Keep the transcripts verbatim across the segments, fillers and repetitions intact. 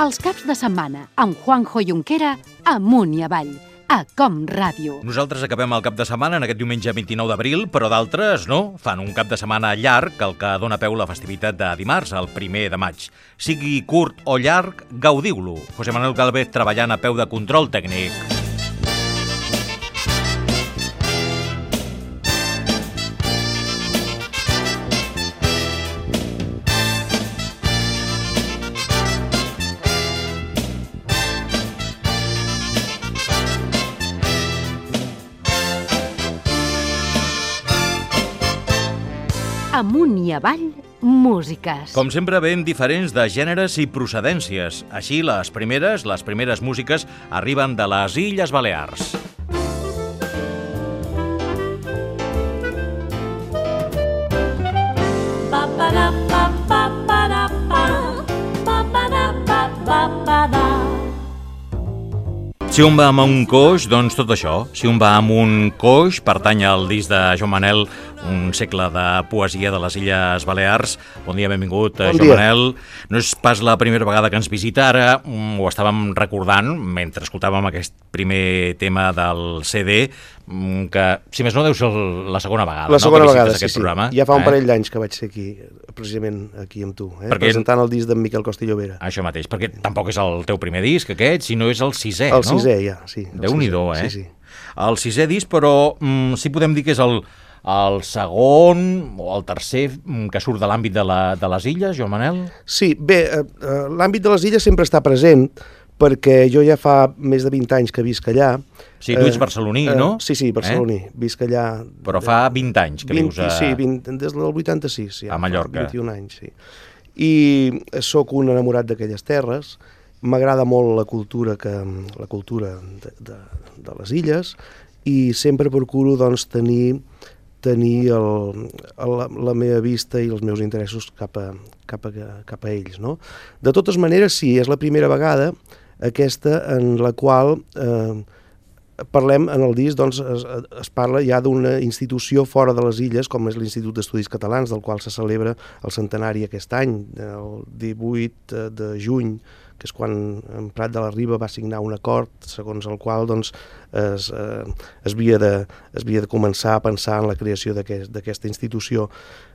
Els caps de setmana, amb Juanjo Junquera, amunt i avall, a Com Ràdio. Nosaltres acabem el cap de setmana en aquest diumenge vint-i-nou d'abril, però d'altres no. Fan un cap de setmana llarg, el que dona peu la festivitat de dimarts, el primer de maig. Sigui curt o llarg, gaudiu-lo. José Manuel Galvez treballant a peu de control tècnic. Amunt i avall, músiques. Com sempre, ben diferents de gèneres i procedències. Així, les primeres, les primeres músiques arriben de les Illes Balears. Si un va amb un coix, doncs tot això. Si un va amb un coix, pertany al disc de Joan Manel, un segle de poesia de les Illes Balears. Bon dia, benvingut, bon Joan dia. Manel. No és pas la primera vegada que ens visita, ara ho estàvem recordant mentre escoltàvem aquest primer tema del C D, que, si més no, deu ser la segona vegada. La segona no, vegada, sí, sí. Programa, ja fa un eh? parell d'anys que vaig ser aquí, precisament aquí amb tu, eh? Perquè... presentant el disc d'en Miquel Costa i Llobera. Això mateix, perquè tampoc és el teu primer disc aquest, sinó és el sisè, el no? El sisè, ja, sí. Déu-n'hi-do, eh? Sí, sí. El sisè disc, però mm, sí podem dir que és el, el segon o el tercer que surt de l'àmbit de, la, de les illes, Joan Manel? Sí, bé, eh, l'àmbit de les illes sempre està present, perquè jo ja fa més de vint anys que visc allà. Sí, tu ets barceloní, eh, no? Sí, sí, barceloní, eh? Visc allà... Però fa vint anys que vint, vius a... Sí, vint, des del vuitanta-sis, ja, a Mallorca. vint-i-un anys, sí. I sóc un enamorat d'aquelles terres, m'agrada molt la cultura, que, la cultura de, de, de les illes, i sempre procuro doncs, tenir, tenir el, la, la meva vista i els meus interessos cap a, cap a, cap a ells. No? De totes maneres, sí, és la primera vegada aquesta en la qual eh, parlem en el disc, doncs es, es parla ja d'una institució fora de les illes, com és l'Institut d'Estudis Catalans, del qual se celebra el centenari aquest any, el divuit de juny, que és quan en Prat de la Riba va signar un acord segons el qual doncs, es, eh, es, havia de, es havia de començar a pensar en la creació d'aquest, d'aquesta institució.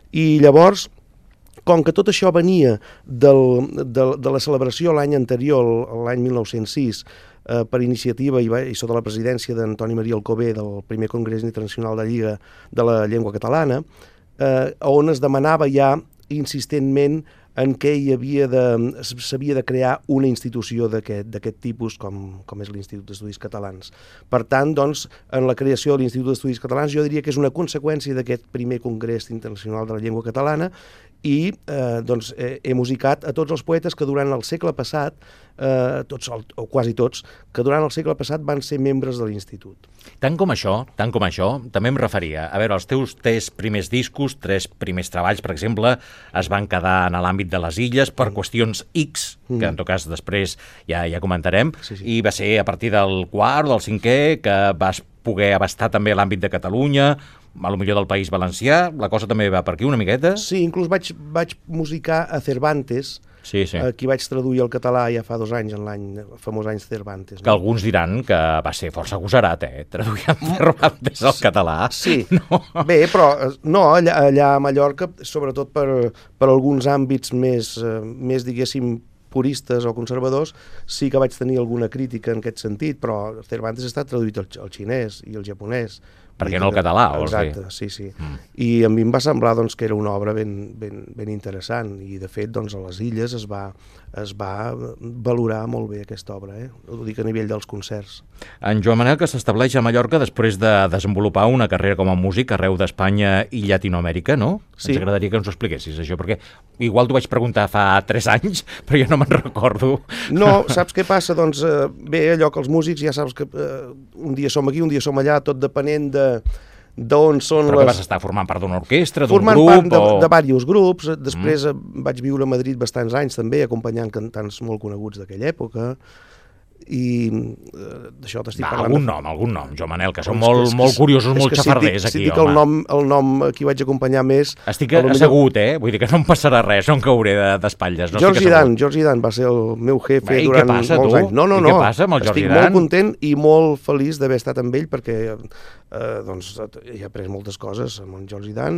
I llavors, com que tot això venia del, de, de la celebració l'any anterior, l'any mil nou-cents sis, eh, per iniciativa i, i sota la presidència d'Antoni Maria Alcover del primer Congrés Internacional de Lliga de la Llengua Catalana, eh, on es demanava ja insistentment en què hi havia de, s'havia de crear una institució d'aquest tipus com, com és l'Institut d'Estudis Catalans. Per tant, doncs, en la creació de l'Institut d'Estudis Catalans jo diria que és una conseqüència d'aquest primer Congrés Internacional de la Llengua Catalana i eh, doncs, he, he musicat a tots els poetes que durant el segle passat, eh, tots, o quasi tots, que durant el segle passat van ser membres de l'Institut. Tant com això, tant com això, també em referia. A veure, els teus tres primers discos, tres primers treballs, per exemple, es van quedar en l'àmbit de les illes per qüestions X, que en tot cas després ja, ja comentarem, sí, sí. I va ser a partir del quart o del cinquè que vas poder abastar també l'àmbit de Catalunya, a lo millor del País Valencià, la cosa també va per aquí una miqueta? Sí, inclús vaig, vaig musicar a Cervantes, sí, sí. Aquí vaig traduir el català ja fa dos anys, en l'any famós anys Cervantes. No? Que alguns diran que va ser força agosarat, eh? Traduir en Cervantes al català. Sí, no. Bé, però no, allà, allà a Mallorca, sobretot per, per alguns àmbits més, més, diguéssim, puristes o conservadors, sí que vaig tenir alguna crítica en aquest sentit, però Cervantes està traduït al, al xinès i al japonès. Per què no el català? Exacte, sí, sí. Mm. I a mi em va semblar doncs, que era una obra ben, ben, ben interessant i, de fet, doncs, a les illes es va, es va valorar molt bé aquesta obra, eh? Ho dic a nivell dels concerts. En Joan Manel, que s'estableix a Mallorca després de desenvolupar una carrera com a músic arreu d'Espanya i Llatinoamèrica, no? Sí. Ens agradaria que ens ho expliquessis, això, perquè igual t'ho vaig preguntar fa tres anys, però jo no me'n recordo. No, saps què passa? Doncs eh, bé, allò que els músics ja saps que eh, un dia som aquí, un dia som allà, tot depenent de d'on són Però les... que vas estar formant part d'una orquestra, d'un formant grup? Formant part de, o... de diversos grups. Després mm. vaig viure a Madrid bastants anys també, acompanyant cantants molt coneguts d'aquella època. i eh, d'això t'estic Va, parlant. algun nom, algun nom, Joan Manel, que són És molt, és molt curiosos, molt és que xafarders si aquí, si dic home. el nom, el nom a qui vaig acompanyar més... Estic potser- assegut, eh? Vull dir que no em passarà res, no em cauré d'espatlles. No George estic Dan, assegut. George Dan va ser el meu jefe Bé, i què durant passa, molts tu? anys. No, no, I no. què passa amb el George Estic Dan? molt content i molt feliç d'haver estat amb ell perquè eh, doncs, he après moltes coses amb en George Dan